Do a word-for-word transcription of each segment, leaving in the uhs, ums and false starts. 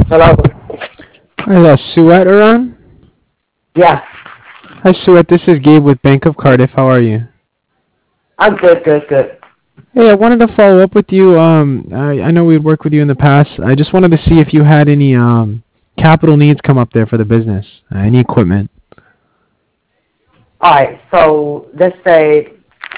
Hello. Hi, uh, Suet around? Yeah, Hi, Suet. This is Gabe with Bank of Cardiff. How are you? I'm good, good, good. Hey, I wanted to follow up with you. Um, I, I know we'd worked with you in the past. I just wanted to see if you had any um capital needs come up there for the business. Uh, any equipment. All right, so let's say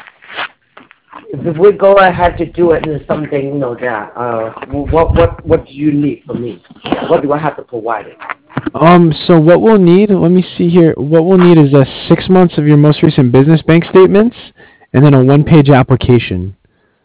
if we go ahead to do it in something, you know, that uh, what what what do you need from me? What do I have to provide it? Um, so what we'll need, let me see here. What we'll need is uh, six months of your most recent business bank statements, and then a one-page application.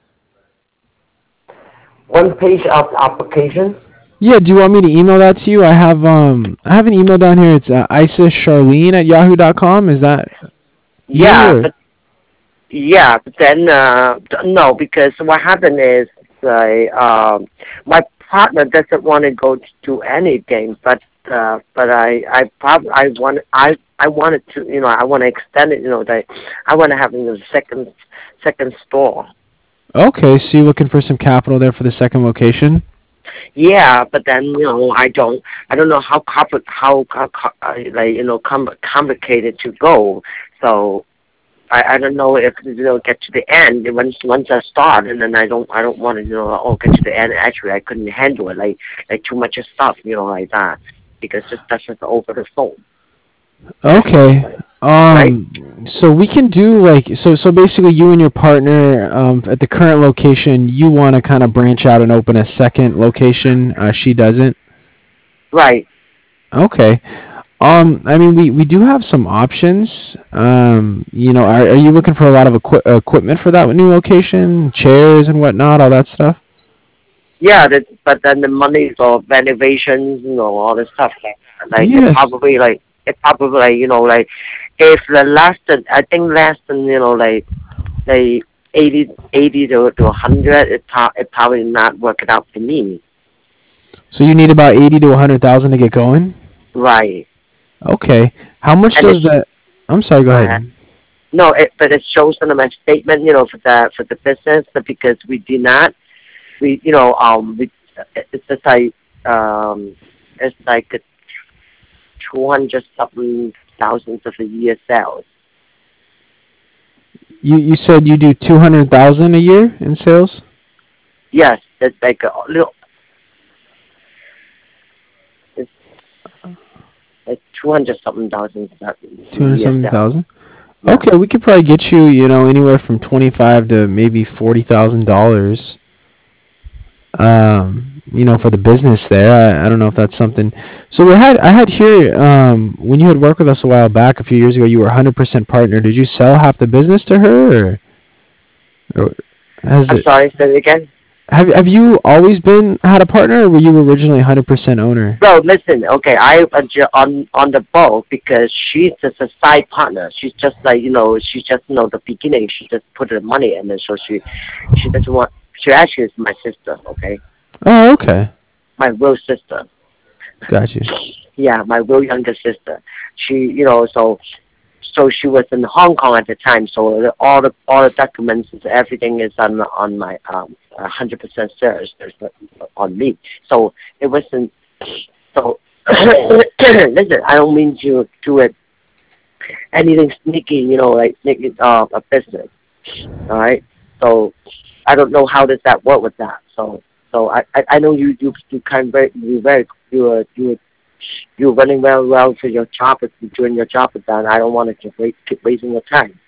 One page of application. Yeah, do you want me to email that to you? I have um, I have an email down here. It's uh, Isa Charlene at yahoo dot com. Is that you Yeah, or? but yeah, but then uh, no, because what happened is, uh, um, my partner doesn't want to go to do anything, but uh, but I I prob I want I I wanted to, you know, I want to extend it, you know, that I want to have, you know, a second second store. Okay, so you're looking for some capital there for the second location? Yeah, but then, you know, I don't I don't know how compli how, how co- uh, like, you know, com- complicated to go. So I, I don't know if, you know, get to the end once once I start, and then I don't I don't want to, you know, oh, get to the end. Actually, I couldn't handle it, like like too much stuff, you know, like that, because just that's just over the phone, Okay. right? Um, so we can do like so. So basically, you and your partner um, at the current location, you want to kind of branch out and open a second location. Uh, she doesn't. Right. Okay. Um, I mean, we, we do have some options. Um, you know, are, are you looking for a lot of equi- equipment for that new location, chairs and whatnot, all that stuff? Yeah, that, but then the money for renovations, you know, all the stuff like that. Like it Yes. probably like it probably like, you know, like if the less than I think less than, you know, like like eighty eighty to to a hundred, it pro- it probably not working out for me. So you need about eighty to a hundred thousand to get going. Right. Okay. How much And does it's that? I'm sorry. Go go ahead. ahead. No, it, but it shows on my statement, you know, for the for the business, but because we did not, we, you know, um, we, it's just like, um, it's like a two hundred something thousands of a year sales. You you said you do two hundred thousand a year in sales. Yes, it's like a little, it's like two hundred something thousand a Two hundred year something sales. thousand. Yeah. Okay, we could probably get you, you know, anywhere from twenty five to maybe forty thousand dollars. Um, you know, for the business there. I, I don't know if that's something. So we had I had here um when you had worked with us a while back, a few years ago, you were one hundred percent partner. Did you sell half the business to her, or, or has I'm it? sorry, say it again. Have have you always been had a partner, or were you originally one hundred percent owner? No, listen, okay, I adju- on on the boat because she's just a side partner. She's just like, you know, she's just, you know, the beginning. She just put the money in, and so she she doesn't want. She actually is my sister, okay, Oh, okay. my real sister. Got you. Yeah, my real younger sister. She, you know, so so she was in Hong Kong at the time. So the, all the all the documents, everything is on on my um one hundred percent shares on me. So it wasn't. So listen, I don't mean to do it anything sneaky, you know, like sneaky uh, a business. All right. So I don't know how does that work with that. So so I I, I know you you you kind of very you very you are you are you're running very well for your job. If you're doing your job with that, I don't want to keep, wait, keep wasting your time.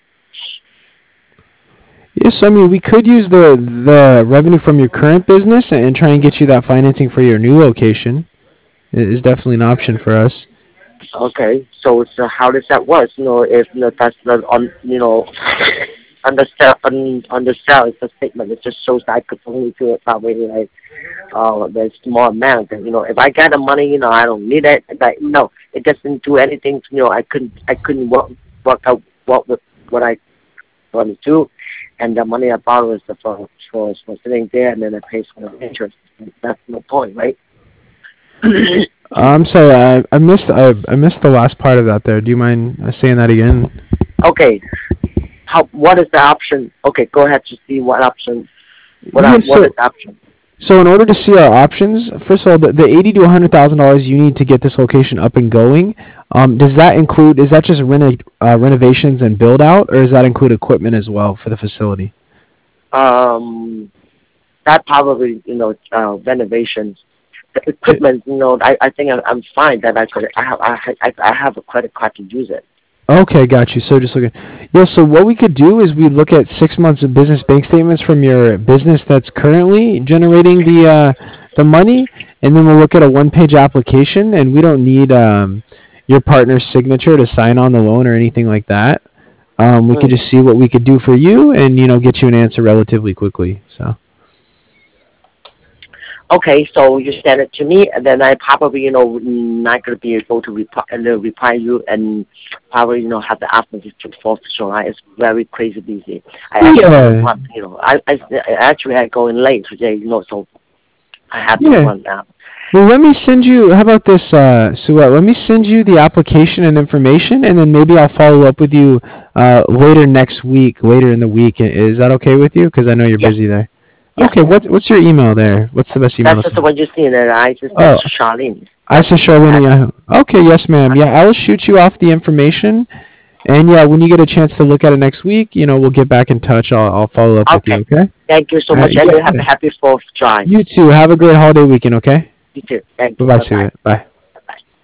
Yes, I mean, we could use the the revenue from your current business and try and get you that financing for your new location. It is definitely an option for us. Okay, so so how does that work? You know, if you know, that's not on, you know, understand un, understand it's a statement. It just shows that I could only do it probably like uh the small amount. And you know, if I got the money, you know, I don't need it. Like no, it doesn't do anything. You know, I couldn't I couldn't work work out what what what I want to do, and the money I borrow is for for for sitting there, and then it pays for the interest. That's no point, right? I'm sorry, I, I missed I, I missed the last part of that there. Do you mind uh, saying that again? Okay, how what is the option? Okay, go ahead to see what option. What Yeah, are, what so is the option? So in order to see our options, first of all, the, the eighty to one hundred thousand dollars you need to get this location up and going. Um, does that include? Is that just reno, uh, renovations and build out, or does that include equipment as well for the facility? Um, that probably, you know, uh, renovations. The equipment, you know, I, I think I'm, I'm fine that I could, I have, I, I, I have a credit card to use it. Okay, got you. So just looking. Yeah, so what we could do is we look at six months of business bank statements from your business that's currently generating the uh, the money, and then we'll look at a one-page application, and we don't need um, your partner's signature to sign on the loan or anything like that. Um, we Mm. could just see what we could do for you, and you know, get you an answer relatively quickly. So. Okay, so you send it to me, and then I probably, you know, not going to be able to reply, uh, reply you, and probably, you know, have the after the fourth of July. It's very crazy busy. I actually, Yeah. want, you know, I, I, I actually had going late today, you know, so I have to Yeah. run now. Well, let me send you. How about this, uh, Suette? Let me send you the application and information, and then maybe I'll follow up with you uh, later next week, later in the week. Is that okay with you? Because I know you're Yeah. busy there. Yeah. Okay. What's what's your email there? What's the best email? That's to just send? what you see there. I just Oh, Charlene. I said Charlene. Yeah. Okay. Yes, ma'am. Yeah, I will shoot you off the information, and yeah, when you get a chance to look at it next week, you know, we'll get back in touch. I'll I'll follow up with you. Okay. Okay. Thank you so All much, right, and yeah. you have a happy fourth of July. You too. Have a great holiday weekend. Okay. You too. Thank Bye you. bye, Bye-bye. Suette. Bye.